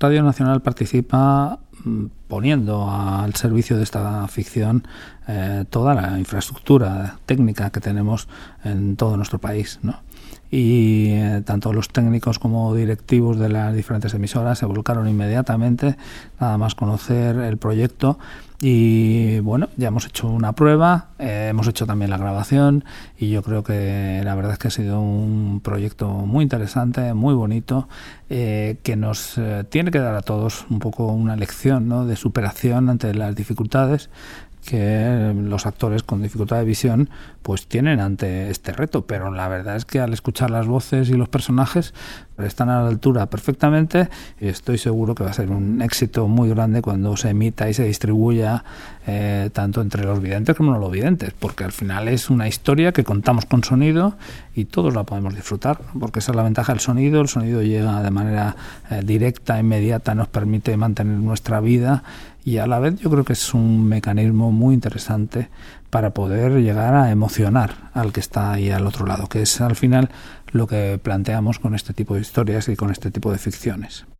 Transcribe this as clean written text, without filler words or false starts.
Radio Nacional participa poniendo al servicio de esta ficción toda la infraestructura técnica que tenemos en todo nuestro país, ¿no? Y tanto los técnicos como directivos de las diferentes emisoras se volcaron inmediatamente, nada más conocer el proyecto. Y bueno, ya hemos hecho una prueba, hemos hecho también la grabación, y yo creo que la verdad es que ha sido un proyecto muy interesante, muy bonito, que nos tiene que dar a todos un poco una lección, ¿no?, de superación ante las dificultades que los actores con dificultad de visión pues tienen ante este reto, pero la verdad es que al escuchar las voces y los personajes están a la altura perfectamente, y estoy seguro que va a ser un éxito muy grande cuando se emita y se distribuya tanto entre los videntes como no los videntes, porque al final es una historia que contamos con sonido y todos la podemos disfrutar, porque esa es la ventaja del sonido. El sonido llega de manera directa, inmediata, nos permite mantener nuestra vida, y a la vez yo creo que es un mecanismo muy interesante para poder llegar a emocionar al que está ahí al otro lado, que es al final lo que planteamos con este tipo de historias y con este tipo de ficciones.